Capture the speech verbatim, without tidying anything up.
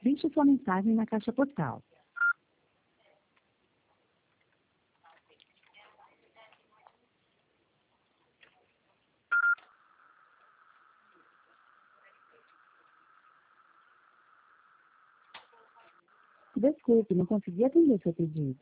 Deixe sua mensagem na caixa postal. Desculpe, não consegui atender seu pedido.